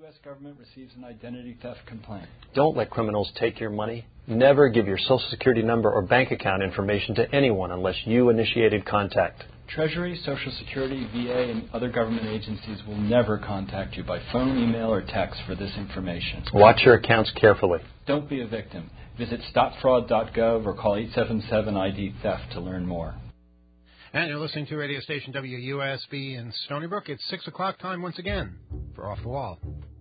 U.S. government receives an identity theft complaint. Don't let criminals take your money. Never give your Social Security number or bank account information to anyone unless you initiated contact. Treasury, Social Security, VA, and other government agencies will never contact you by phone, email, or text for this information. Watch your accounts carefully. Don't be a victim. Visit stopfraud.gov or call 877-ID-THEFT to learn more. And you're listening to radio station WUSB in Stony Brook. It's 6 o'clock time once again for Off the Wall.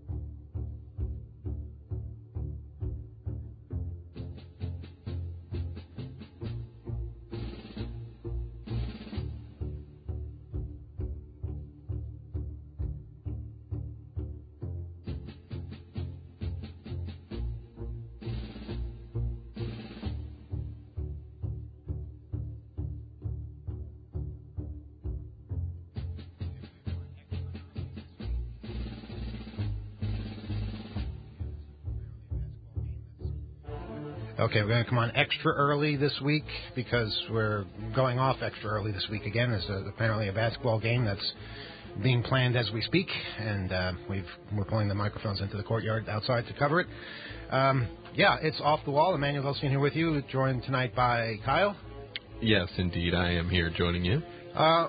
Okay, we're going to come on extra early this week because we're going off extra early this week again. There's apparently a basketball game that's being planned as we speak, and we're pulling the microphones into the courtyard outside to cover it. It's Off the Wall. Emmanuel Wilson here with you, joined tonight by Kyle. Yes, indeed, I am here joining you. All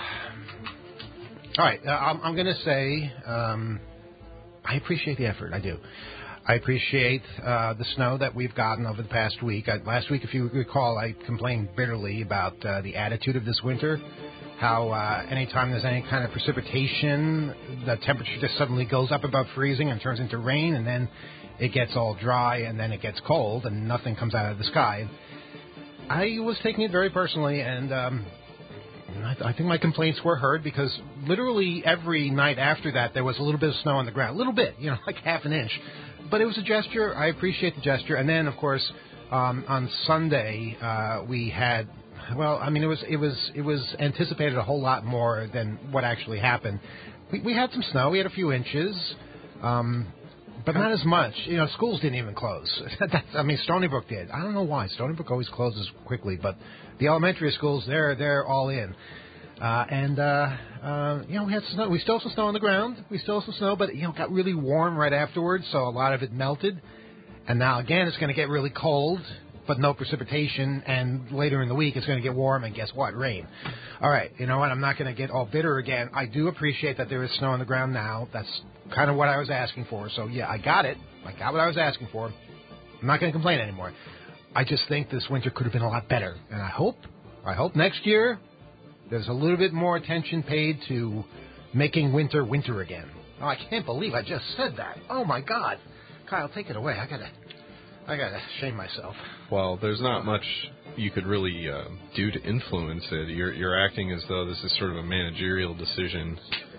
right, I'm going to say I appreciate the effort. I do. I appreciate the snow that we've gotten over the past week. Last week, if you recall, I complained bitterly about the attitude of this winter, how anytime there's any kind of precipitation, the temperature just suddenly goes up above freezing and turns into rain, and then it gets all dry, and then it gets cold, and nothing comes out of the sky. I was taking it very personally, and I think my complaints were heard because literally every night after that, there was a little bit of snow on the ground. A little bit, like half an inch. But it was a gesture. I appreciate the gesture. And then, of course, on Sunday we had. Well, I mean, it was anticipated a whole lot more than what actually happened. We had some snow. We had a few inches, but not as much. Schools didn't even close. Stony Brook did. I don't know why. Stony Brook always closes quickly, but the elementary schools, they're all in. We had snow. We still have some snow on the ground. But it got really warm right afterwards, so a lot of it melted. And now, again, it's going to get really cold, but no precipitation. And later in the week, it's going to get warm, and guess what? Rain. All right, you know what? I'm not going to get all bitter again. I do appreciate that there is snow on the ground now. That's kind of what I was asking for. So, yeah, I got it. I got what I was asking for. I'm not going to complain anymore. I just think this winter could have been a lot better. And I hope next year there's a little bit more attention paid to making winter again. Oh, I can't believe I just said that. Oh, my God. Kyle, take it away. I gotta shame myself. Well, there's not much you could really do to influence it. You're acting as though this is sort of a managerial decision.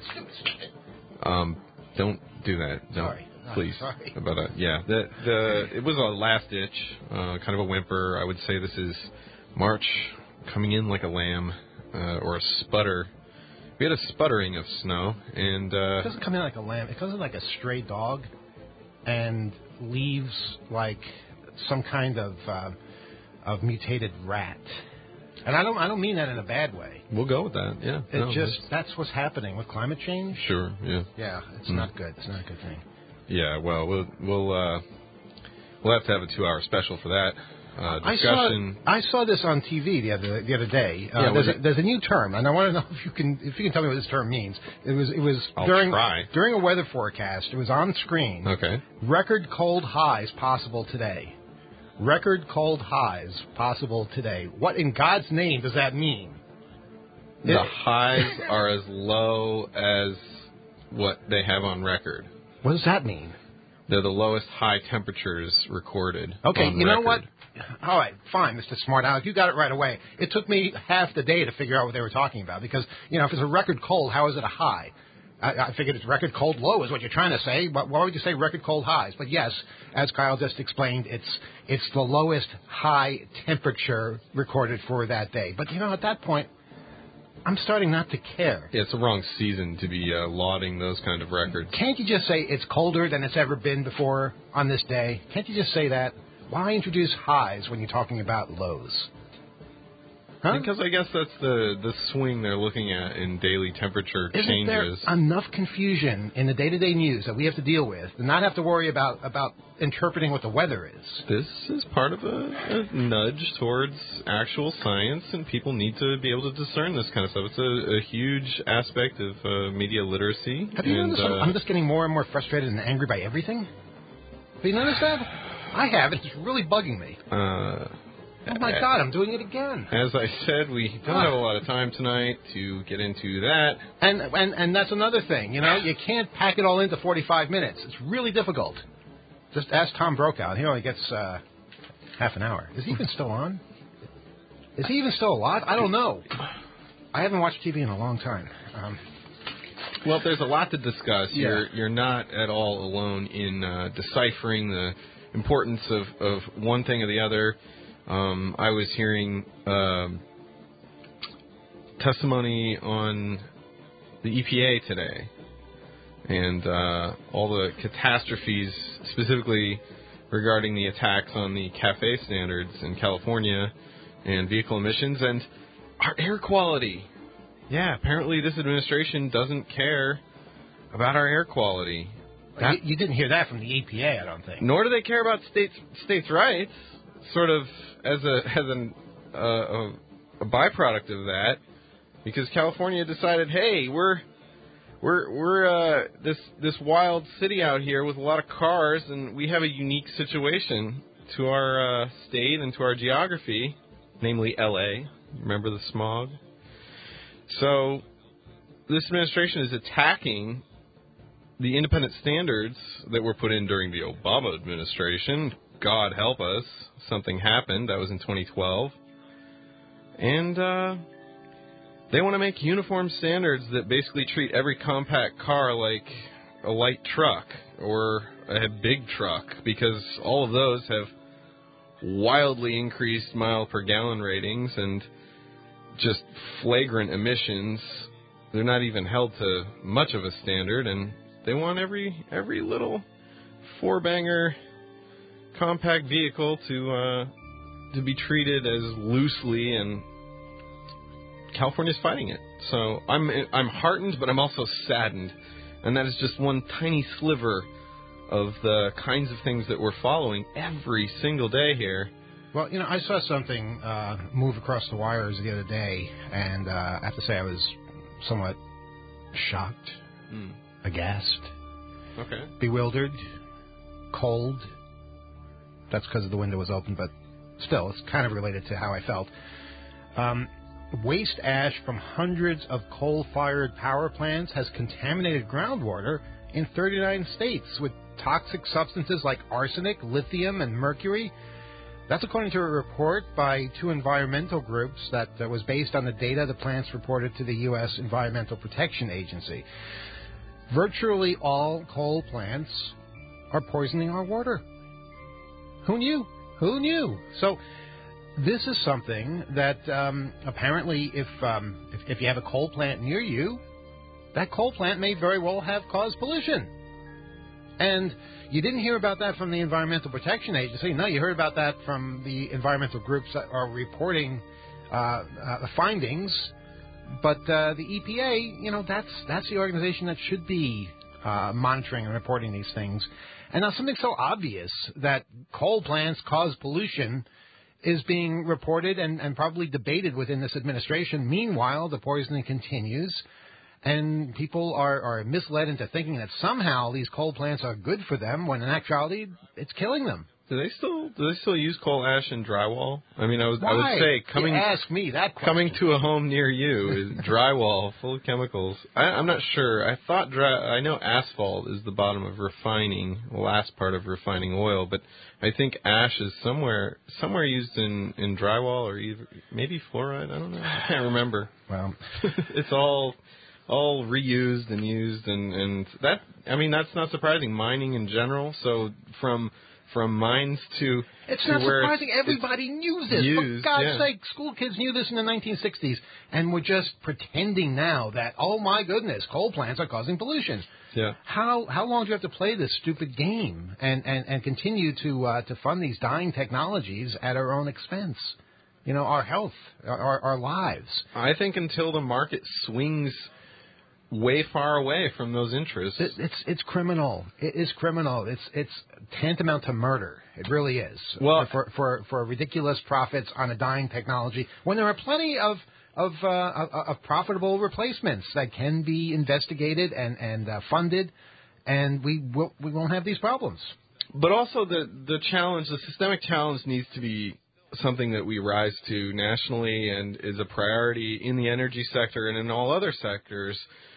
Don't do that. Don't, sorry. Please. Sorry. But, it was a last ditch, kind of a whimper. I would say this is March coming in like a lamb. Or a sputter. We had a sputtering of snow, and it doesn't come in like a lamb. It comes in like a stray dog, and leaves like some kind of mutated rat. And I don't mean that in a bad way. We'll go with that. Yeah. That's what's happening with climate change. Sure. Yeah. Yeah. It's not good. It's not a good thing. Yeah. Well, we'll have to have a 2-hour special for that. Discussion. I saw this on TV the other day. There's a new term, and I want to know if you can tell me what this term means. It was during a weather forecast. It was on screen. Okay. Record cold highs possible today. Record cold highs possible today. What in God's name does that mean? The highs are as low as what they have on record. What does that mean? They're the lowest high temperatures recorded. Okay, on you know record. what? All right, fine, Mr. Smart Aleck. You got it right away. It took me half the day to figure out what they were talking about because, if it's a record cold, how is it a high? I figured it's record cold low is what you're trying to say, but why would you say record cold highs? But yes, as Kyle just explained, it's the lowest high temperature recorded for that day. But, at that point, I'm starting not to care. Yeah, it's the wrong season to be lauding those kind of records. Can't you just say it's colder than it's ever been before on this day? Can't you just say that? Why introduce highs when you're talking about lows? Huh? Because I guess that's the swing they're looking at in daily temperature Isn't changes. there enough confusion in the day-to-day news that we have to deal with and not have to worry about interpreting what the weather is? This is part of a nudge towards actual science, and people need to be able to discern this kind of stuff. It's a huge aspect of media literacy. Have you noticed I'm just getting more and more frustrated and angry by everything? Have you noticed that? I have. It's really bugging me. Oh, my God, I'm doing it again. As I said, we don't have a lot of time tonight to get into that. And that's another thing. You know, you can't pack it all into 45 minutes. It's really difficult. Just ask Tom Brokaw. He only gets half an hour. Is he even still on? Is he even still alive? I don't know. I haven't watched TV in a long time. Well, there's a lot to discuss. Yeah. You're not at all alone in deciphering the importance of one thing or the other. I was hearing testimony on the EPA today, and all the catastrophes, specifically regarding the attacks on the CAFE standards in California and vehicle emissions and our air quality. Yeah, apparently this administration doesn't care about our air quality. You didn't hear that from the EPA, I don't think. Nor do they care about states' rights. Sort of as a byproduct of that, because California decided, hey, we're this wild city out here with a lot of cars, and we have a unique situation to our state and to our geography, namely L.A. Remember the smog? So this administration is attacking the independent standards that were put in during the Obama administration. God help us, something happened. That was in 2012. And they want to make uniform standards that basically treat every compact car like a light truck or a big truck, because all of those have wildly increased mile per gallon ratings and just flagrant emissions. They're not even held to much of a standard, and they want every little four-banger compact vehicle to be treated as loosely, and California's fighting it. So I'm heartened, but I'm also saddened, and that is just one tiny sliver of the kinds of things that we're following every single day here. Well, you know, I saw something move across the wires the other day, and I have to say I was somewhat shocked, aghast, bewildered, cold. That's because the window was open, but still, it's kind of related to how I felt. Waste ash from hundreds of coal-fired power plants has contaminated groundwater in 39 states with toxic substances like arsenic, lithium, and mercury. That's according to a report by two environmental groups that was based on the data the plants reported to the U.S. Environmental Protection Agency. Virtually all coal plants are poisoning our water. Who knew? Who knew? So this is something that apparently if you have a coal plant near you, that coal plant may very well have caused pollution. And you didn't hear about that from the Environmental Protection Agency. No, you heard about that from the environmental groups that are reporting the findings. But the EPA, you know, that's the organization that should be monitoring and reporting these things. And now something so obvious that coal plants cause pollution is being reported and probably debated within this administration. Meanwhile, the poisoning continues, and people are misled into thinking that somehow these coal plants are good for them, when in actuality, it's killing them. Do they still use coal ash in drywall? I mean, I would say you ask me that question. Coming to a home near you is drywall full of chemicals. I'm not sure. I know asphalt is the bottom of refining, the last part of refining oil, but I think ash is somewhere used in drywall, or maybe fluoride. I don't know. I can't remember. Well, it's all reused and used, and that, I mean, that's not surprising. Mining in general, so from mines to it's to not where surprising. Everybody knew this. Used, For God's sake, school kids knew this in the 1960s, and we're just pretending now that, oh my goodness, coal plants are causing pollution. Yeah. How long do you have to play this stupid game and continue to fund these dying technologies at our own expense? our health, our lives. I think until the market swings way far away from those interests. It's criminal. It is criminal. It's tantamount to murder. It really is. Well, for ridiculous profits on a dying technology, when there are plenty of profitable replacements that can be investigated and funded, and we won't have these problems. But also the challenge, the systemic challenge, needs to be something that we rise to nationally and is a priority in the energy sector and in all other sectors.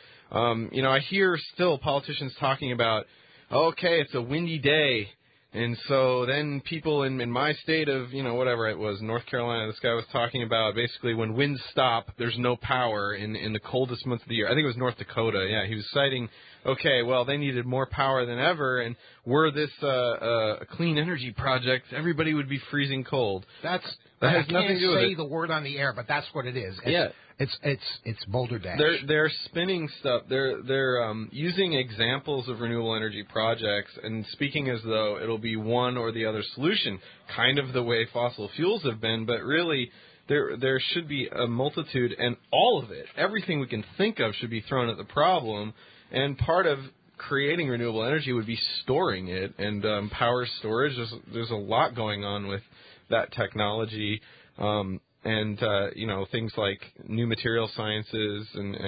I hear still politicians talking about, okay, it's a windy day, and so then people in my state of, whatever it was, North Carolina, this guy was talking about basically when winds stop, there's no power in the coldest month of the year. I think it was North Dakota. Yeah, he was citing, okay, well, they needed more power than ever, and were this a clean energy project, everybody would be freezing cold. That has I nothing can't to do with say it. the word on the air, but that's what it is. Yeah. It's Boulder Dash. They're spinning stuff. They're using examples of renewable energy projects and speaking as though it'll be one or the other solution, kind of the way fossil fuels have been. But really, there should be a multitude, and all of it, everything we can think of, should be thrown at the problem. And part of creating renewable energy would be storing it, and power storage. There's a lot going on with that technology. And things like new material sciences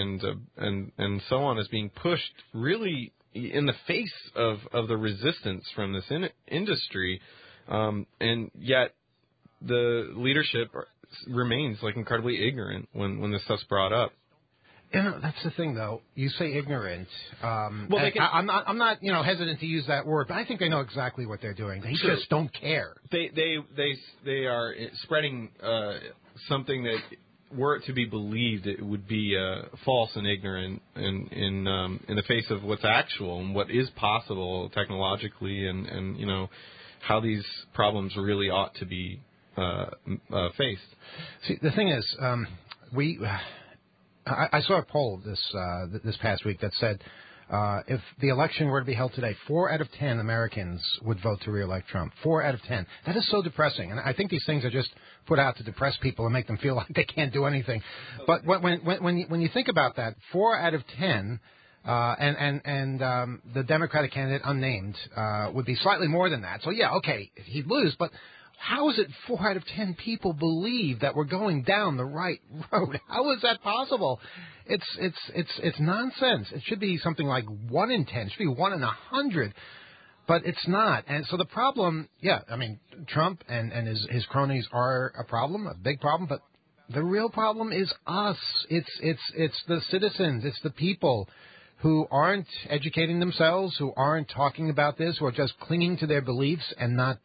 and so on is being pushed really in the face of the resistance from this industry, and yet the leadership remains incredibly ignorant when this stuff's brought up. That's the thing, though. You say ignorant. I'm not hesitant to use that word, but I think they know exactly what they're doing. They just don't care. They are spreading something that, were it to be believed, it would be false and ignorant in the face of what's actual and what is possible technologically, and how these problems really ought to be faced. See, the thing is, I saw a poll this past week that said if the election were to be held today, 4 out of 10 Americans would vote to re-elect Trump. 4 out of 10. That is so depressing. And I think these things are just put out to depress people and make them feel like they can't do anything. But when you think about that, 4 out of 10, and the Democratic candidate unnamed would be slightly more than that. So yeah, okay, he'd lose, but how is it 4 out of 10 people believe that we're going down the right road? How is that possible? It's nonsense. It should be something like 1 in 10. It should be 1 in 100. But it's not. And so the problem, Trump and his cronies are a problem, a big problem, but the real problem is us. It's the citizens. It's the people who aren't educating themselves, who aren't talking about this, who are just clinging to their beliefs and not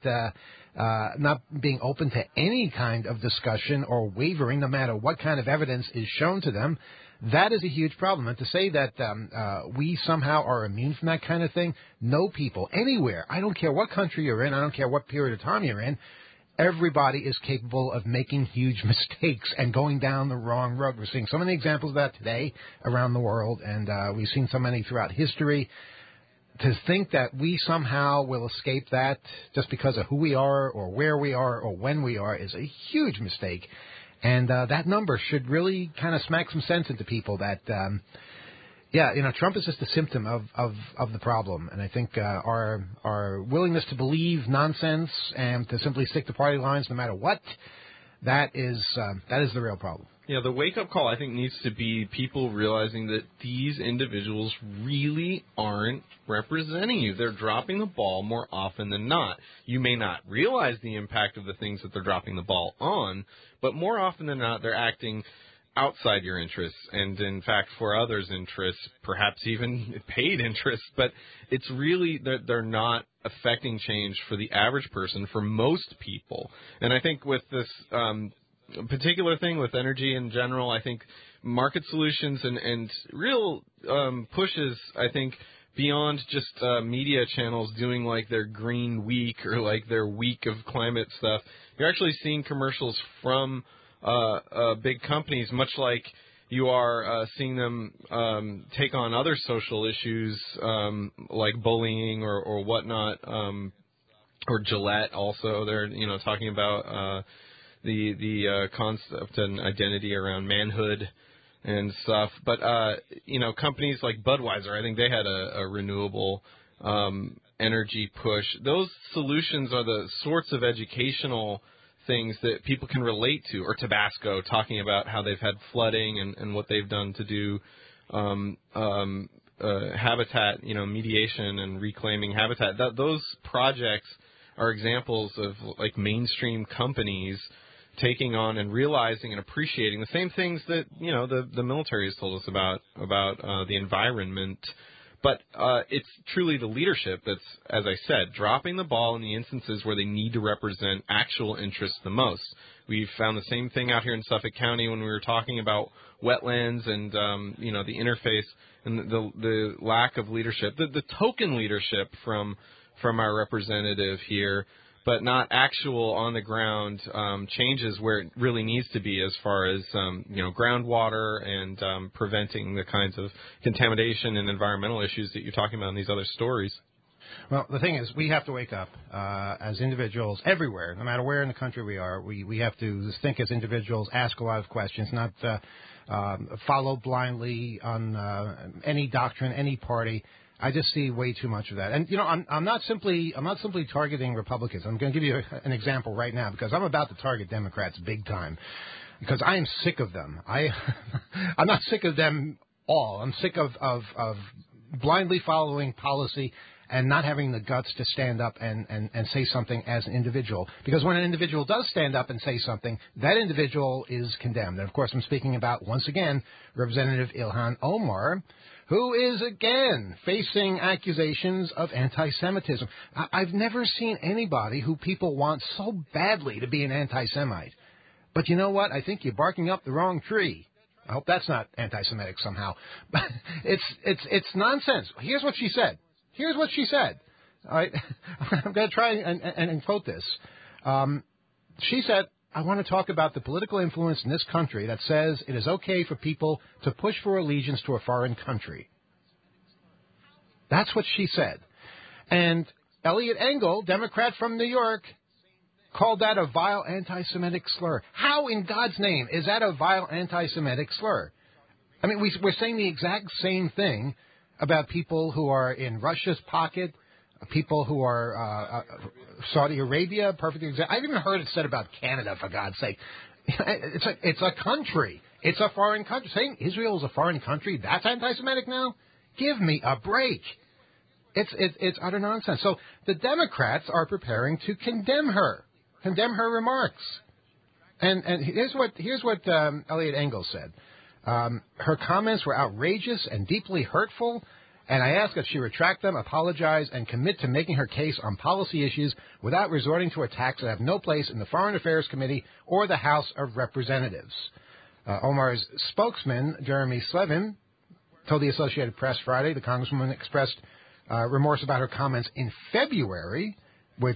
being open to any kind of discussion or wavering, no matter what kind of evidence is shown to them. That is a huge problem. And to say that we somehow are immune from that kind of thing, no people, anywhere, I don't care what country you're in, I don't care what period of time you're in, everybody is capable of making huge mistakes and going down the wrong road. We're seeing so many examples of that today around the world, and we've seen so many throughout history. To think that we somehow will escape that just because of who we are or where we are or when we are is a huge mistake. And that number should really kind of smack some sense into people that, Trump is just a symptom of the problem. And I think our willingness to believe nonsense and to simply stick to party lines no matter what, that is the real problem. Yeah, the wake-up call, I think, needs to be people realizing that these individuals really aren't representing you. They're dropping the ball more often than not. You may not realize the impact of the things that they're dropping the ball on, but more often than not, they're acting outside your interests and, in fact, for others' interests, perhaps even paid interests. But it's really that they're not affecting change for the average person, for most people. And I think with this particular thing with energy in general, I think market solutions and real pushes, I think, beyond just media channels doing like their green week or like their week of climate stuff. You're actually seeing commercials from big companies, much like you are seeing them take on other social issues like bullying or whatnot, or Gillette also. They're talking about the concept and identity around manhood and stuff. But companies like Budweiser, I think they had a renewable energy push. Those solutions are the sorts of educational things that people can relate to. Or Tabasco, talking about how they've had flooding and what they've done to do habitat, mediation and reclaiming habitat. Those projects are examples of like mainstream companies taking on and realizing and appreciating the same things that the military has told us about the environment. But it's truly the leadership that's, as I said, dropping the ball in the instances where they need to represent actual interests the most. We've found the same thing out here in Suffolk County when we were talking about wetlands and the interface and the lack of leadership, the token leadership from our representative here, but not actual on the ground changes where it really needs to be as far as groundwater and preventing the kinds of contamination and environmental issues that you're talking about in these other stories. Well, the thing is, we have to wake up as individuals everywhere, no matter where in the country we are. We have to think as individuals, ask a lot of questions, not follow blindly on any doctrine, any party. I just see way too much of that. And I'm not simply targeting Republicans. I'm going to give you an example right now because I'm about to target Democrats big time because I am sick of them. I'm not sick of them all. I'm sick of blindly following policy and not having the guts to stand up and say something as an individual. Because when an individual does stand up and say something, that individual is condemned. And, of course, I'm speaking about, once again, Representative Ilhan Omar, who is, again, facing accusations of anti-Semitism. I've never seen anybody who people want so badly to be an anti-Semite. But you know what? I think you're barking up the wrong tree. I hope that's not anti-Semitic somehow. But it's nonsense. Here's what she said. All right. I'm going to try and quote this. She said, I want to talk about the political influence in this country that says it is okay for people to push for allegiance to a foreign country. That's what she said. And Eliot Engel, Democrat from New York, called that a vile anti-Semitic slur. How in God's name is that a vile anti-Semitic slur? I mean, we're saying the exact same thing about people who are in Russia's pocket, people who are Saudi Arabia, perfect example. I've even heard it said about Canada, for God's sake. It's a country. It's a foreign country. Saying Israel is a foreign country, that's anti-Semitic now? Give me a break. It's utter nonsense. So the Democrats are preparing to condemn her remarks. And here's what Eliot Engel said. Her comments were outrageous and deeply hurtful, and I ask that she retract them, apologize, and commit to making her case on policy issues without resorting to attacks that have no place in the Foreign Affairs Committee or the House of Representatives. Omar's spokesman, Jeremy Slevin, told the Associated Press Friday the Congresswoman expressed remorse about her comments in February, which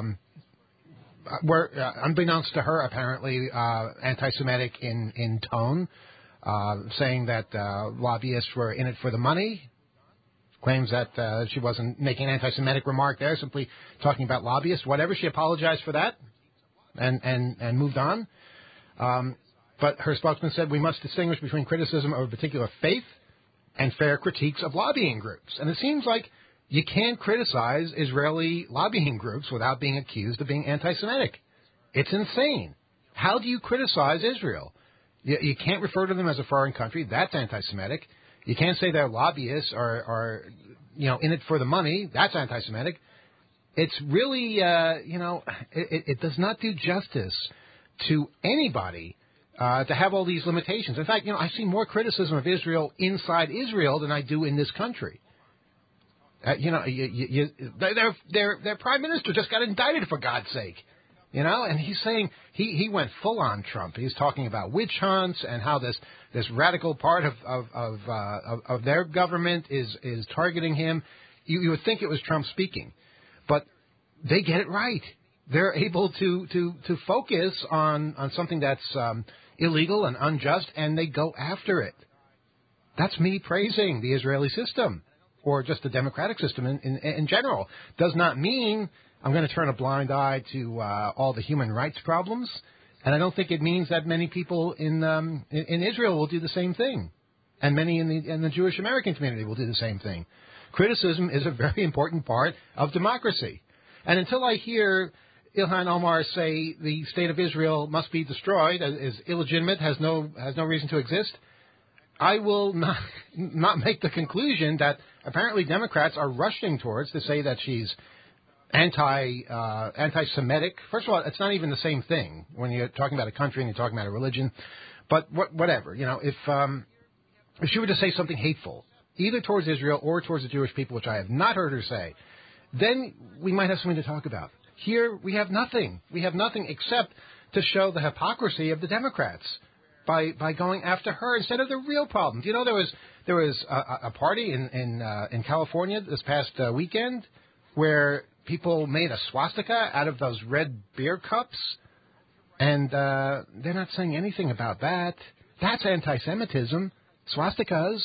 were, unbeknownst to her, apparently anti-Semitic in tone. Saying that lobbyists were in it for the money, claims that she wasn't making an anti-Semitic remark there, simply talking about lobbyists, whatever. She apologized for that and moved on. But her spokesman said we must distinguish between criticism of a particular faith and fair critiques of lobbying groups. And it seems like you can't criticize Israeli lobbying groups without being accused of being anti-Semitic. It's insane. How do you criticize Israel? You can't refer to them as a foreign country. That's anti-Semitic. You can't say their lobbyists are in it for the money. That's anti-Semitic. It's really, it does not do justice to anybody to have all these limitations. In fact, I see more criticism of Israel inside Israel than I do in this country. Their prime minister just got indicted, for God's sake. And he's saying he went full on Trump. He's talking about witch hunts and how this radical part of their government is targeting him. You would think it was Trump speaking, but they get it right. They're able to focus on something that's illegal and unjust, and they go after it. That's me praising the Israeli system, or just the democratic system in general. Does not mean I'm going to turn a blind eye to all the human rights problems. And I don't think it means that many people in Israel will do the same thing. And many in the Jewish American community will do the same thing. Criticism is a very important part of democracy. And until I hear Ilhan Omar say the state of Israel must be destroyed, is illegitimate, has no reason to exist, I will not make the conclusion that apparently Democrats are rushing towards to say that she's anti-Semitic. First of all, it's not even the same thing when you're talking about a country and you're talking about a religion. But whatever, if she were to say something hateful, either towards Israel or towards the Jewish people, which I have not heard her say, then we might have something to talk about. Here we have nothing. We have nothing except to show the hypocrisy of the Democrats by going after her instead of the real problem. Do you know there was a party in California this past weekend where people made a swastika out of those red beer cups, and they're not saying anything about that. That's anti-Semitism. Swastikas,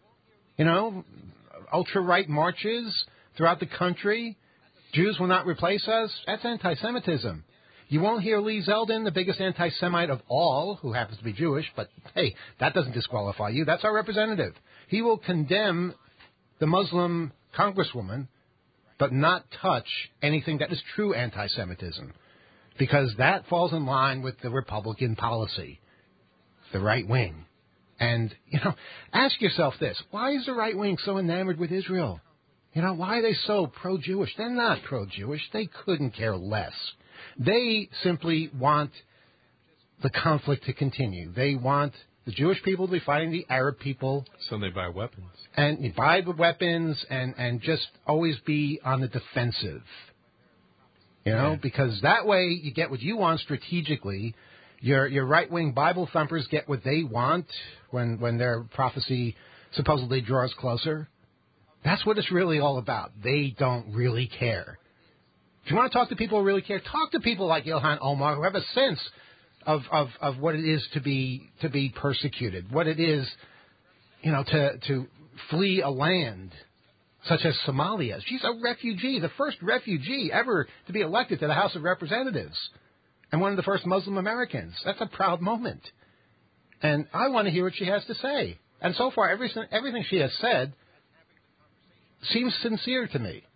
ultra-right marches throughout the country. Jews will not replace us. That's anti-Semitism. You won't hear Lee Zeldin, the biggest anti-Semite of all, who happens to be Jewish, but hey, that doesn't disqualify you. That's our representative. He will condemn the Muslim congresswoman, but not touch anything that is true anti-Semitism, because that falls in line with the Republican policy, the right wing. And, ask yourself this. Why is the right wing so enamored with Israel? Why are they so pro-Jewish? They're not pro-Jewish. They couldn't care less. They simply want the conflict to continue. They want the Jewish people to be fighting the Arab people. So they buy weapons. And you buy the weapons and just always be on the defensive. Because that way you get what you want strategically. Your right-wing Bible thumpers get what they want when their prophecy supposedly draws closer. That's what it's really all about. They don't really care. If you want to talk to people who really care, talk to people like Ilhan Omar who have a sense of what it is to be persecuted, what it is, to flee a land such as Somalia. She's a refugee, the first refugee ever to be elected to the House of Representatives, and one of the first Muslim Americans. That's a proud moment. And I want to hear what she has to say. And so far, everything she has said seems sincere to me.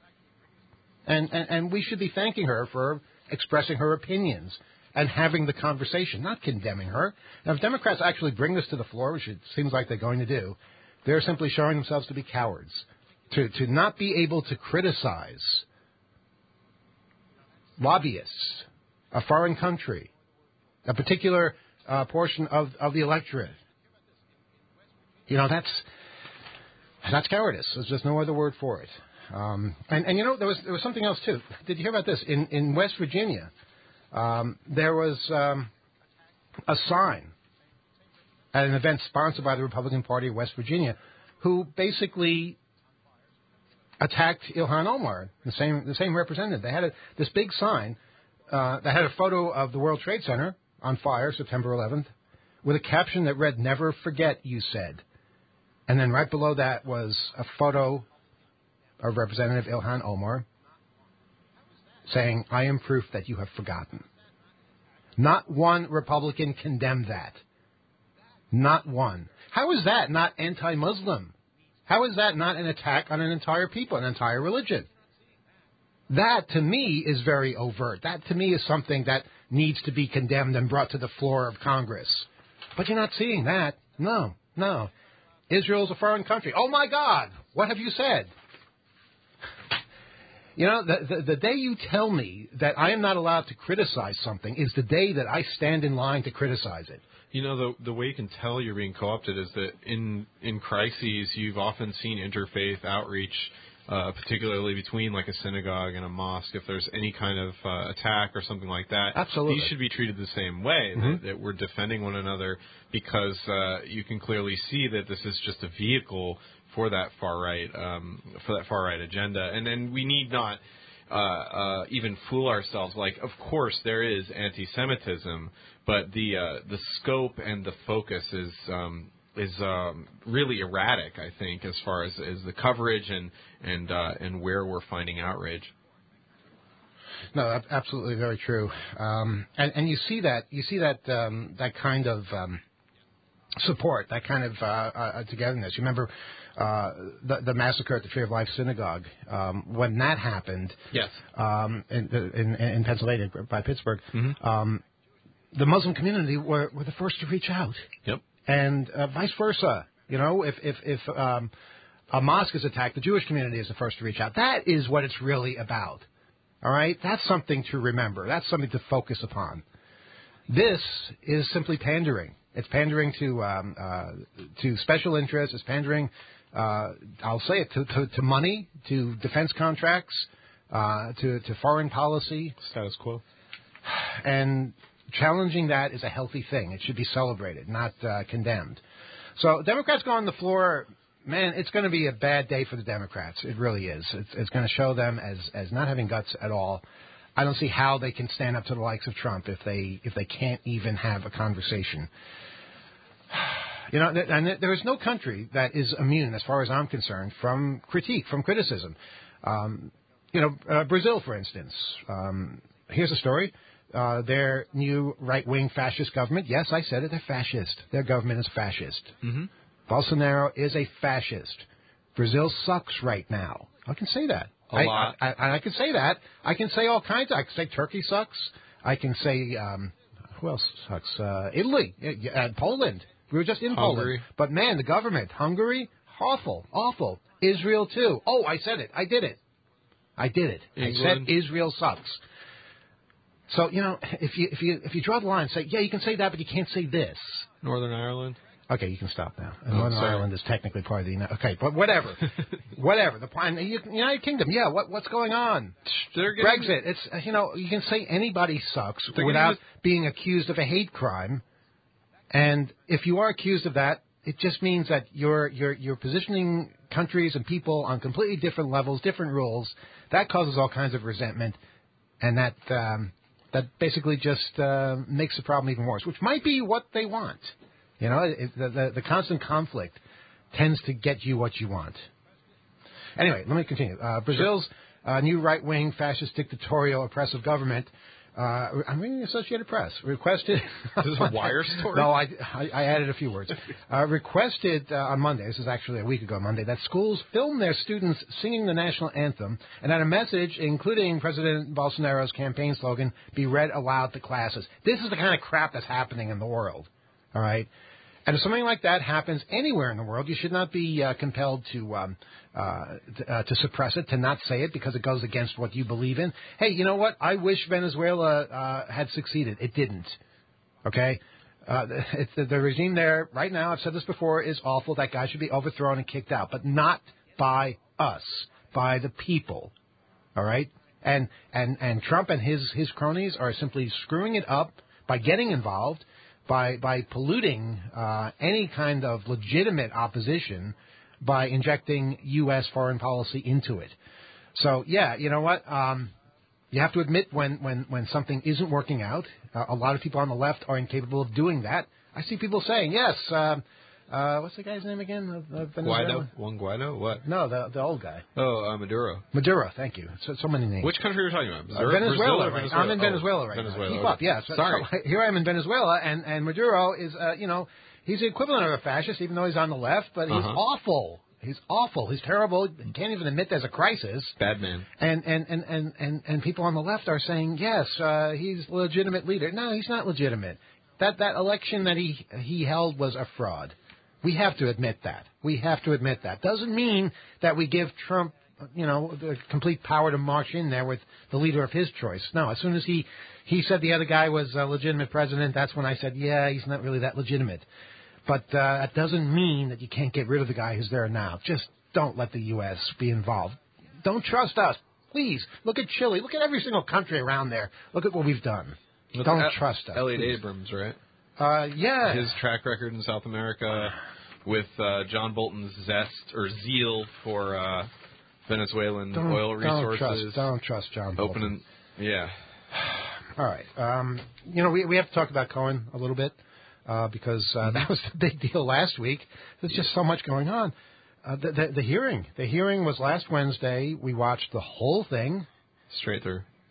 And we should be thanking her for expressing her opinions and having the conversation, not condemning her. Now, if Democrats actually bring this to the floor, which it seems like they're going to do, they're simply showing themselves to be cowards, to not be able to criticize lobbyists, a foreign country, a particular portion of the electorate. That's cowardice. There's just no other word for it. And there was something else too. Did you hear about this? In West Virginia, there was a sign at an event sponsored by the Republican Party of West Virginia, who basically attacked Ilhan Omar, the same representative. They had this big sign that had a photo of the World Trade Center on fire, September 11th, with a caption that read, "Never forget, you said." And then right below that was a photo of Representative Ilhan Omar saying, "I am proof that you have forgotten." Not one Republican condemned that. Not one. How is that not anti-Muslim? How is that not an attack on an entire people, an entire religion? That, to me, is very overt. That, to me, is something that needs to be condemned and brought to the floor of Congress. But you're not seeing that. No. Israel's a foreign country. Oh, my God, what have you said? The day you tell me that I am not allowed to criticize something is the day that I stand in line to criticize it. The way you can tell you're being co-opted is that in crises, you've often seen interfaith outreach, particularly between like a synagogue and a mosque. If there's any kind of attack or something like that, absolutely, these should be treated the same way. Mm-hmm. That we're defending one another, because you can clearly see that this is just a vehicle for that far right agenda, and then we need not even fool ourselves. Like, of course, there is anti-Semitism, but the scope and the focus is really erratic, I think, as far as the coverage and where we're finding outrage. No, absolutely, very true. And you see that that kind of support, that kind of togetherness. You remember the massacre at the Tree of Life Synagogue when that happened? Yes. In Pennsylvania by Pittsburgh. Mm-hmm. The Muslim community were the first to reach out. Yep. And vice versa. You know, if a mosque is attacked, the Jewish community is the first to reach out. That is what it's really about. All right? That's something to remember. That's something to focus upon. This is simply pandering. It's pandering to special interests. It's pandering, I'll say it, to money, to defense contracts, to foreign policy. Status quo. And challenging that is a healthy thing. It should be celebrated, not condemned. So Democrats go on the floor. Man, it's going to be a bad day for the Democrats. It really is. It's going to show them as not having guts at all. I don't see how they can stand up to the likes of Trump if they can't even have a conversation. You know, and there is no country that is immune, as far as I'm concerned, from critique, from criticism. Brazil, for instance. Here's a story. Their new right-wing fascist government. Yes, I said it. They're fascist. Their government is fascist. Mm-hmm. Bolsonaro is a fascist. Brazil sucks right now. I can say that. A lot. I can say that. I can say all kinds. I can say Turkey sucks. I can say, who else sucks? Italy, Poland. We were just in Hungary. Poland. But, man, the government, Hungary, awful. Israel, too. Oh, I said it. I did it. England. I said Israel sucks. So, you know, if you draw the line, say, yeah, you can say that, but you can't say this. Northern Ireland. Okay, you can stop now. And Northern Ireland is technically part of the United. Okay, but whatever. The plan, United Kingdom. Yeah, what's going on? Brexit. It's you can say anybody sucks without being accused of a hate crime. And if you are accused of that, it just means that you're positioning countries and people on completely different levels, different rules. That causes all kinds of resentment, and that basically just makes the problem even worse, which might be what they want. You know, the constant conflict tends to get you what you want. Anyway, let me continue. Brazil's new right-wing, fascist, dictatorial, oppressive government, I'm reading the Associated Press, requested... Is this a wire story? No, I added a few words. Requested on Monday, this is actually a week ago Monday, that schools film their students singing the national anthem and that a message, including President Bolsonaro's campaign slogan, be read aloud to classes. This is the kind of crap that's happening in the world. All right? And if something like that happens anywhere in the world, you should not be compelled to suppress it, to not say it because it goes against what you believe in. Hey, you know what? I wish Venezuela had succeeded. It didn't. Okay? The regime there right now, I've said this before, is awful. That guy should be overthrown and kicked out, but not by us, by the people. All right? And Trump and his cronies are simply screwing it up by getting involved, by polluting any kind of legitimate opposition by injecting U.S. foreign policy into it. So, yeah, you know what? You have to admit when something isn't working out. A lot of people on the left are incapable of doing that. I see people saying, yes, what's the guy's name again? Guaido? Juan Guaido? What? No, the old guy. Oh, Maduro. Maduro, thank you. So many names. Which country are you talking about? Venezuela. Right? I'm in Venezuela right Venezuela. now. Keep up, yeah. Sorry. So here I am in Venezuela, and Maduro is, he's the equivalent of a fascist, even though he's on the left, but he's awful. He's awful. He's terrible. He can't even admit there's a crisis. Bad man. And people on the left are saying, yes, he's a legitimate leader. No, he's not legitimate. That election that he held was a fraud. We have to admit that. Doesn't mean that we give Trump, the complete power to march in there with the leader of his choice. No, as soon as he said the other guy was a legitimate president, that's when I said, yeah, he's not really that legitimate. But that doesn't mean that you can't get rid of the guy who's there now. Just don't let the U.S. be involved. Don't trust us. Please, look at Chile. Look at every single country around there. Look at what we've done. Don't trust us. Elliot Abrams, right? Yeah. His track record in South America with John Bolton's zest or zeal for Venezuelan oil resources. Don't trust John Bolton. Yeah. All right. We have to talk about Cohen a little bit because that was the big deal last week. There's just so much going on. The hearing was last Wednesday. We watched the whole thing. Straight through.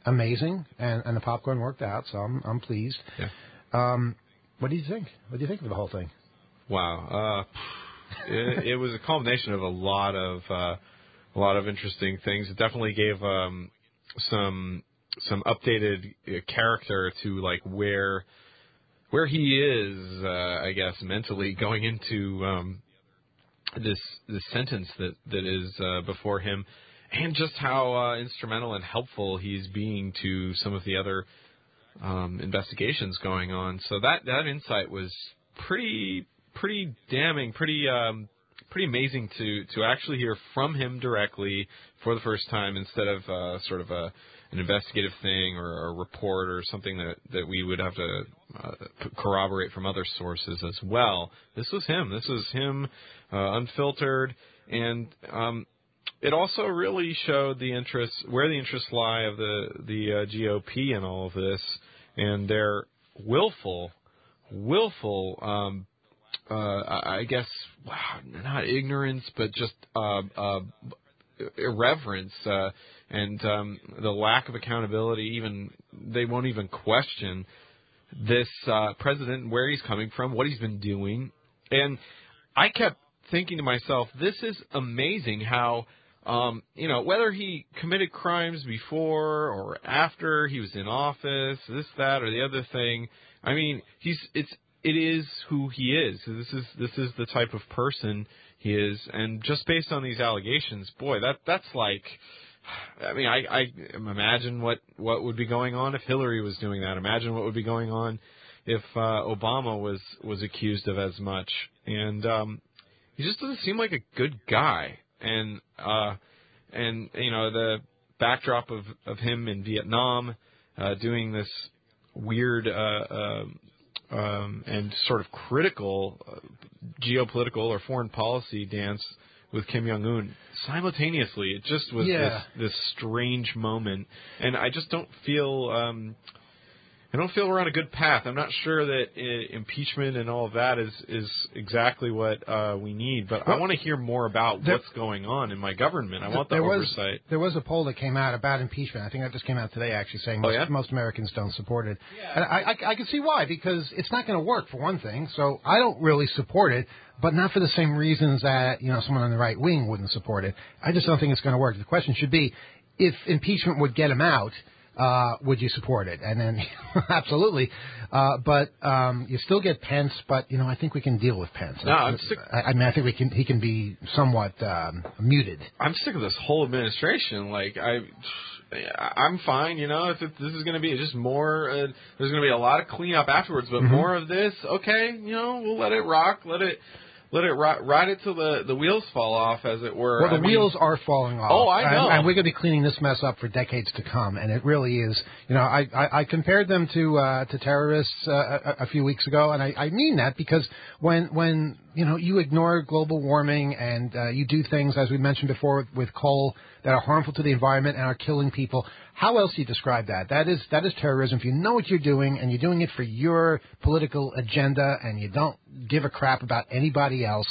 amazing, and the popcorn worked out, so I'm pleased. Yeah. What do you think? What do you think of the whole thing? Wow. It was a culmination of a lot of interesting things. It definitely gave some updated character to like where he is, I guess, mentally going into this sentence that is before him, and just how instrumental and helpful he's being to some of the other investigations going on. So that insight was pretty damning, pretty amazing to actually hear from him directly for the first time, instead of sort of an investigative thing or a report or something that we would have to corroborate from other sources as well. This was him, unfiltered, and it also really showed where the interests lie of the GOP in all of this, and their willful, I guess, not ignorance, but just irreverence and the lack of accountability. Even they won't even question this president, where he's coming from, what he's been doing. And I kept thinking to myself, this is amazing how, whether he committed crimes before or after he was in office, this, that, or the other thing. I mean, it is who he is. This is the type of person he is, and just based on these allegations, boy, that's like, I mean, I imagine what would be going on if Hillary was doing that. Imagine what would be going on if Obama was accused of as much. And he just doesn't seem like a good guy. And the backdrop of him in Vietnam doing this weird and sort of critical geopolitical or foreign policy dance with Kim Jong-un simultaneously. It just was this strange moment, and I just don't feel we're on a good path. I'm not sure that impeachment and all of that is exactly what we need, but I want to hear more about what's going on in my government. I want the oversight. There was a poll that came out about impeachment. I think that just came out today, actually, saying most Americans don't support it. Yeah. And I can see why, because it's not going to work, for one thing. So I don't really support it, but not for the same reasons that someone on the right wing wouldn't support it. I just don't think it's going to work. The question should be, if impeachment would get him out, would you support it? And then, absolutely. But you still get Pence, but, I think we can deal with Pence. No, I'm sick. I mean, I think he can be somewhat muted. I'm sick of this whole administration. Like, I'm fine, if this is going to be just more, there's going to be a lot of cleanup afterwards, but more of this, okay, we'll let it rock, let it ride it till the wheels fall off, as it were. Well, the wheels are falling off. Oh, I know. And we're going to be cleaning this mess up for decades to come. And it really is. I compared them to terrorists a few weeks ago, and I mean that because when you ignore global warming and you do things, as we mentioned before, with coal that are harmful to the environment and are killing people. How else do you describe that? That is terrorism. If you know what you're doing and you're doing it for your political agenda and you don't give a crap about anybody else,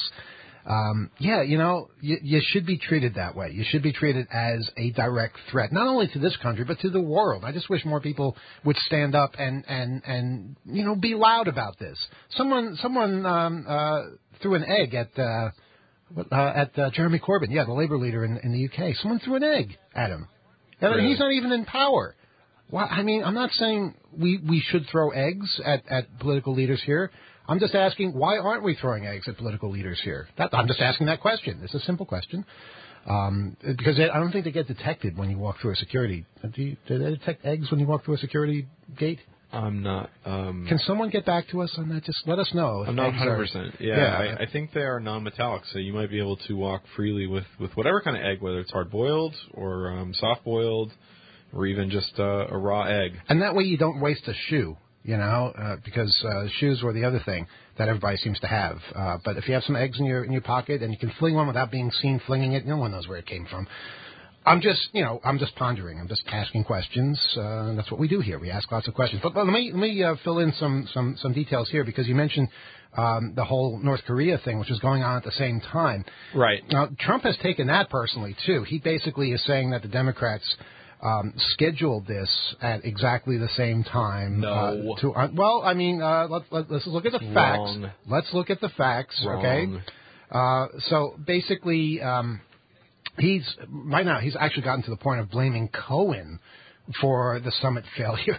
you should be treated that way. You should be treated as a direct threat, not only to this country but to the world. I just wish more people would stand up and be loud about this. Someone threw an egg at Jeremy Corbyn, the Labour leader in the UK. Someone threw an egg at him. Really? He's not even in power. Well, I mean, I'm not saying we should throw eggs at political leaders here. I'm just asking, why aren't we throwing eggs at political leaders here? I'm just asking that question. It's a simple question. Because I don't think they get detected when you walk through a security. Do they detect eggs when you walk through a security gate? I'm not. Can someone get back to us on that? Just let us know. I'm not 100%. Yeah, I think they are non-metallic, so you might be able to walk freely with whatever kind of egg, whether it's hard-boiled or soft-boiled or even just a raw egg. And that way you don't waste a shoe, because shoes were the other thing that everybody seems to have. But if you have some eggs in your pocket and you can fling one without being seen flinging it, no one knows where it came from. I'm just pondering. I'm just asking questions. And that's what we do here. We ask lots of questions. But let me fill in some details here, because you mentioned the whole North Korea thing, which is going on at the same time. Right. Now, Trump has taken that personally, too. He basically is saying that the Democrats scheduled this at exactly the same time. No. Let's look at the facts. Wrong. Let's look at the facts, Wrong. okay? So basically, he's actually gotten to the point of blaming Cohen for the summit failure.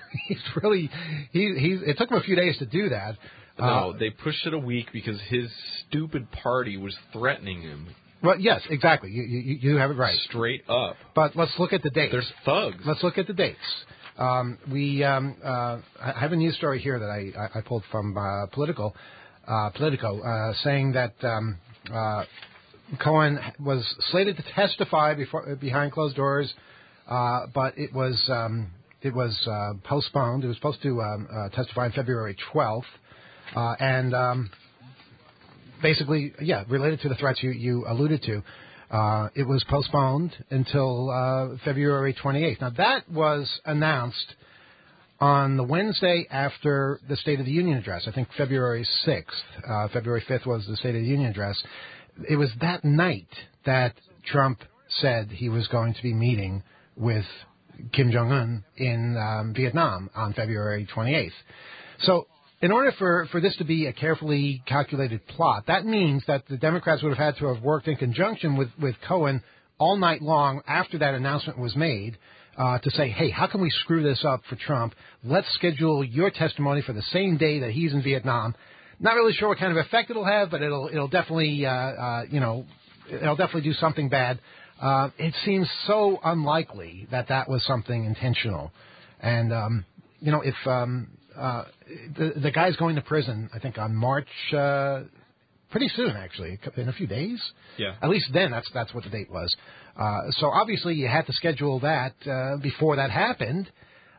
It took him a few days to do that. No, they pushed it a week because his stupid party was threatening him. Well, yes, exactly. You have it right. Straight up. But let's look at the dates. There's thugs. Let's look at the dates. I have a news story here that I pulled from Politico, saying that Cohen was slated to testify behind closed doors, but it was postponed. It was supposed to testify on February 12th, and basically, related to the threats you alluded to, it was postponed until February 28th. Now, that was announced on the Wednesday after the State of the Union address. I think February 6th. February 5th was the State of the Union address. It was that night that Trump said he was going to be meeting with Kim Jong-un in Vietnam on February 28th. So in order for this to be a carefully calculated plot, that means that the Democrats would have had to have worked in conjunction with Cohen all night long after that announcement was made to say, hey, how can we screw this up for Trump? Let's schedule your testimony for the same day that he's in Vietnam. Not really sure what kind of effect it'll have, but it'll definitely it'll definitely do something bad. It seems so unlikely that was something intentional, and if the guy's going to prison, I think on March, pretty soon actually, in a few days. Yeah. At least then, that's what the date was. So obviously you had to schedule that before that happened.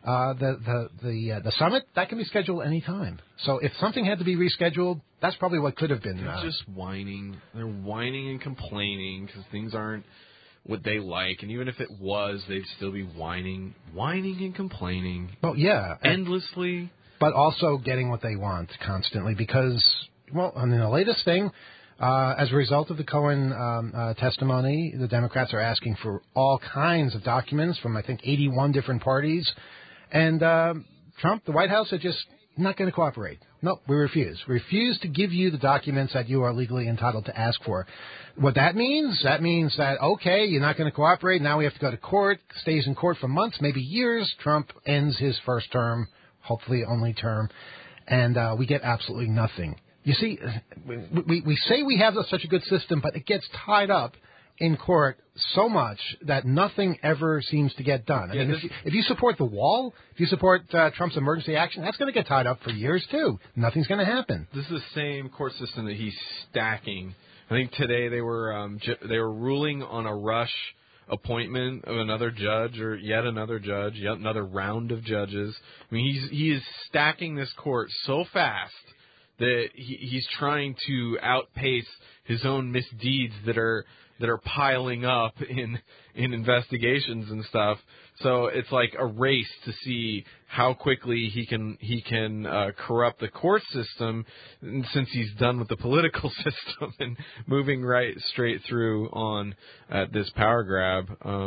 The summit, that can be scheduled any time. So if something had to be rescheduled, that's probably what could have been. They're just whining. They're whining and complaining because things aren't what they like. And even if it was, they'd still be whining and complaining. Well, yeah. Endlessly. But also getting what they want constantly because, well, I mean, the latest thing, as a result of the Cohen testimony, the Democrats are asking for all kinds of documents from, I think, 81 different parties. And Trump, the White House, are just not going to cooperate. No, we refuse. We refuse to give you the documents that you are legally entitled to ask for. What that means that, okay, you're not going to cooperate. Now we have to go to court, stays in court for months, maybe years. Trump ends his first term, hopefully only term, and we get absolutely nothing. You see, we say we have such a good system, but it gets tied up in court so much that nothing ever seems to get done. I mean, if you support the wall, if you support Trump's emergency action, that's going to get tied up for years, too. Nothing's going to happen. This is the same court system that he's stacking. I think today they were ruling on a rush appointment of another judge or yet another round of judges. I mean, he is stacking this court so fast that he's trying to outpace his own misdeeds that are piling up in investigations and stuff. So it's like a race to see how quickly he can corrupt the court system, since he's done with the political system and moving right straight through on at this power grab.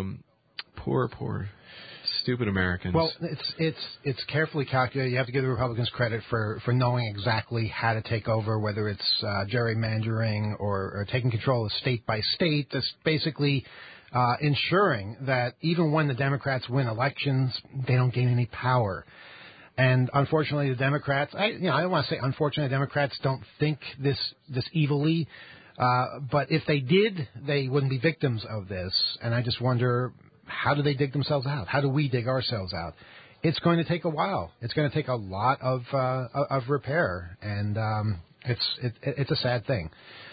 Poor stupid Americans. Well, it's carefully calculated. You have to give the Republicans credit for knowing exactly how to take over, whether it's gerrymandering or taking control of state by state. That's basically ensuring that even when the Democrats win elections, they don't gain any power. And unfortunately, the Democrats, I don't want to say unfortunately, Democrats don't think this evilly. But if they did, they wouldn't be victims of this. And I just wonder, how do they dig themselves out? How do we dig ourselves out? It's going to take a while. It's going to take a lot of repair, and it's a sad thing.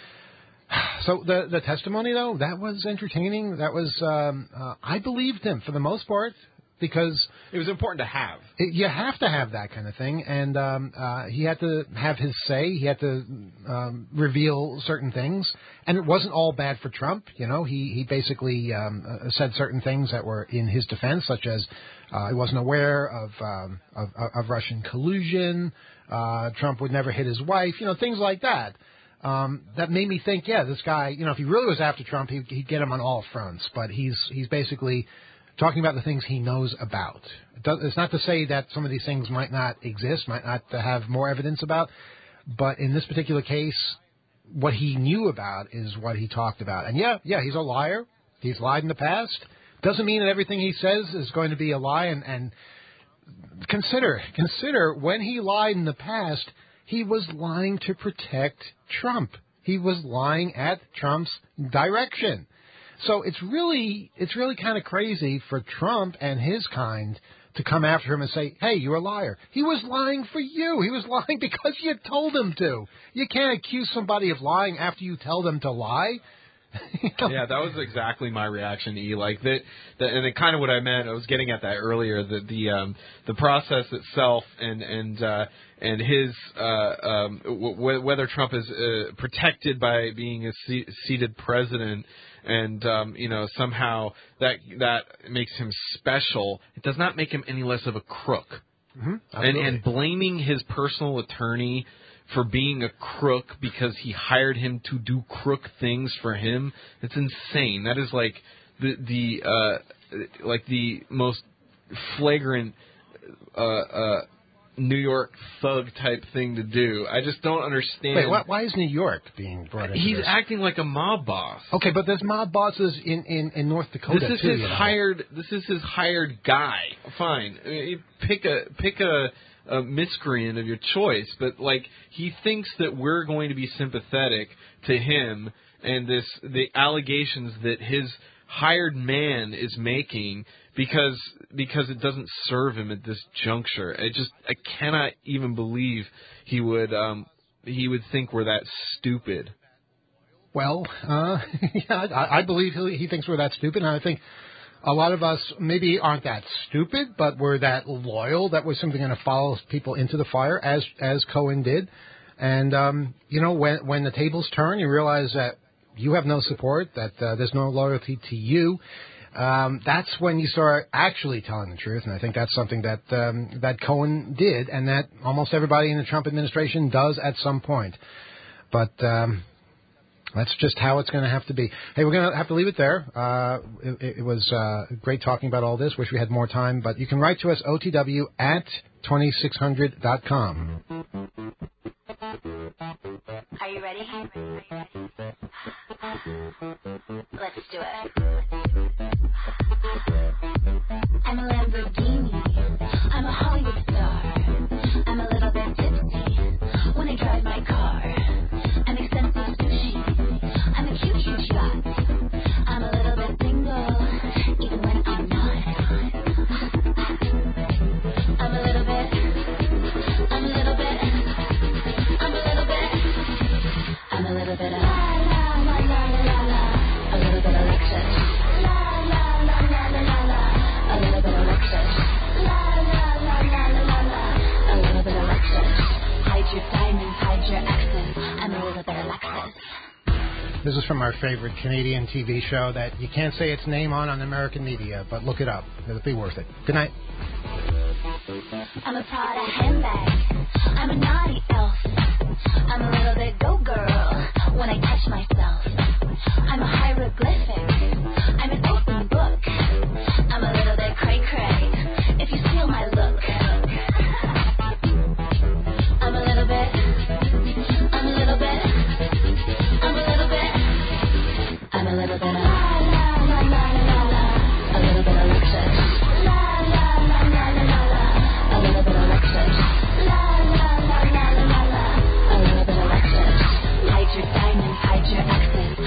So the testimony, though, that was entertaining. That was I believed him for the most part, because it was important to have. You have to have that kind of thing, and he had to have his say. He had to reveal certain things, and it wasn't all bad for Trump. You know, he basically said certain things that were in his defense, such as he wasn't aware of Russian collusion. Trump would never hit his wife. You know, things like that. That made me think, this guy, if he really was after Trump, he'd get him on all fronts. But he's basically talking about the things he knows about. It's not to say that some of these things might not exist, might not have more evidence about, but in this particular case, what he knew about is what he talked about. And yeah, he's a liar. He's lied in the past. Doesn't mean that everything he says is going to be a lie. And consider when he lied in the past, he was lying to protect Trump. He was lying at Trump's direction. So it's really kind of crazy for Trump and his kind to come after him and say, hey, you're a liar. He was lying for you. He was lying because you told him to. You can't accuse somebody of lying after you tell them to lie. Yeah, that was exactly my reaction, E. Like that, and it kind of what I meant. I was getting at that earlier. The process itself, and his whether Trump is protected by being a seated president, and somehow that makes him special. It does not make him any less of a crook. Mm-hmm. And blaming his personal attorney for being a crook because he hired him to do crook things for him, it's insane. That is like the most flagrant New York thug type thing to do. I just don't understand. Wait, why is New York being brought into He's this? acting like a mob boss. Okay, but there's mob bosses in North Dakota This is too. his hired. This is his hired guy. Fine, I mean, you pick a miscreant of your choice, but like he thinks that we're going to be sympathetic to him and the allegations that his hired man is making because it doesn't serve him at this juncture. I cannot even believe he would think we're that stupid. Well, yeah, I believe he thinks we're that stupid, and I think a lot of us maybe aren't that stupid, but we're that loyal that we're simply going to follow people into the fire, as Cohen did. And when the tables turn, you realize that you have no support, that there's no loyalty to you. That's when you start actually telling the truth, and I think that's something that Cohen did, and that almost everybody in the Trump administration does at some point. But that's just how it's going to have to be. Hey, we're going to have to leave it there. It was great talking about all this. Wish we had more time, but you can write to us, OTW@2600.com. Are you ready? Let's do it. I'm a Lamborghini. I'm a Hollywood star. I'm a little bit tipsy when I drive my car. I'm expensive sushi. I'm a cute shot. I'm a little bit single, even when I'm not. I'm a little bit. I'm a little bit. I'm a little bit. I'm a little bit of la la la la la la. A little bit of Lexus. La la la la la la la. A little bit of Lexus. La la la la la la la. A little bit of Lexus. Hide your diamonds, hide your exes. I'm a little bit of Lexus. This is from our favorite Canadian TV show that you can't say its name on American media, but look it up. It'll be worth it. Good night. I'm a Prada handbag. I'm a naughty elf. I'm a little bit go girl when I touch myself. I'm a hieroglyphic. I'm an open book. I'm a little bit cray cray. If you steal my look. I'm a little bit. I'm a little bit. I'm a little bit. I'm a little bit of la la la la la la. A little bit of Lexus. La la la la la la la. A little bit of Lexus. La la la la la la la. A little bit of Lexus. Hide your diamonds, hide your exes.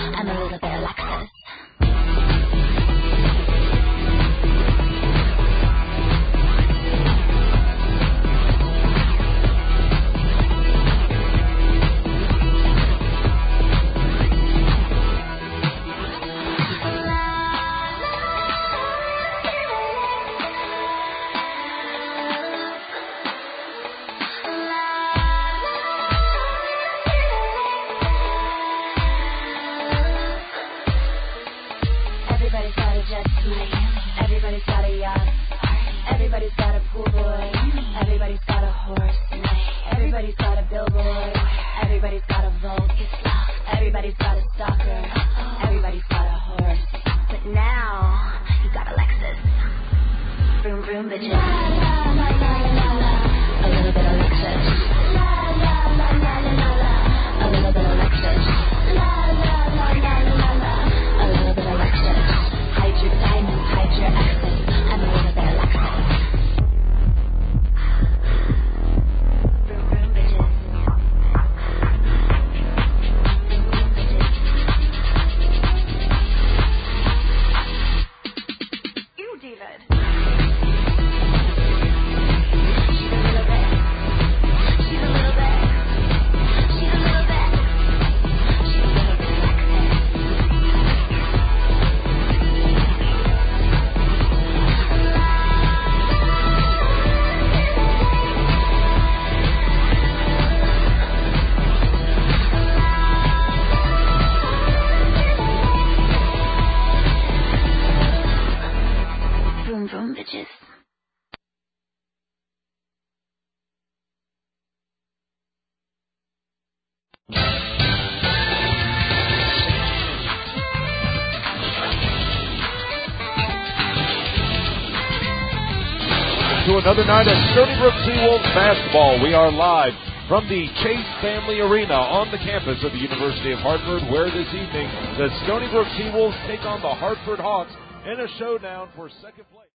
Vroom, vroom, bitches. La, la, la, la, la, la. A little bit of Lexus. La, la, la, la, la, la, la. A little bit of Lexus. La, la, la, la, la, la, la. A little bit of Lexus. Hide your diamonds, hide your exes. I'm a little bit of Lexus. Vroom, vroom, bitches. Ew, David. She's a little bit. She's a little bit. She's a little bit. She's a little bit Lexus. Vroom, vroom, bitches. To another night of Stony Brook Seawolves basketball. We are live from the Chase Family Arena on the campus of the University of Hartford, where this evening the Stony Brook Seawolves take on the Hartford Hawks in a showdown for second place.